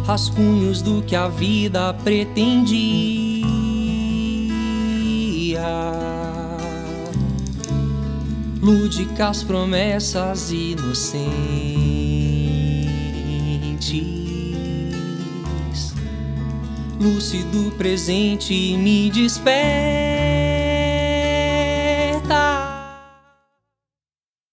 rascunhos do que a vida pretendia. Lúdicas promessas inocentes, lúcido presente me desperta.